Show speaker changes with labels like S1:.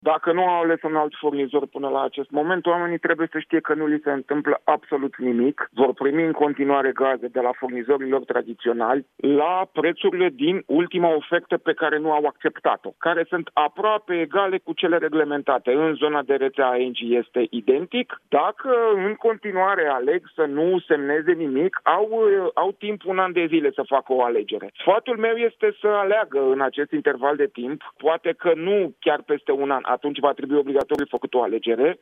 S1: Dacă nu au ales un alt furnizor până la acest moment, oamenii trebuie să știe că nu li se întâmplă absolut nimic. Vor primi în continuare gaze de la furnizorilor tradiționali la prețurile din ultima ofertă pe care nu au acceptat-o, care sunt aproape egale cu cele reglementate. În zona de rețea ENGIE este identic. Dacă în continuare aleg să nu semneze nimic, au timp un an de zile să facă o alegere. Sfatul meu este să aleagă în acest interval de timp, poate că nu chiar peste un an, atunci va trebui obligatoriu făcut o alegere,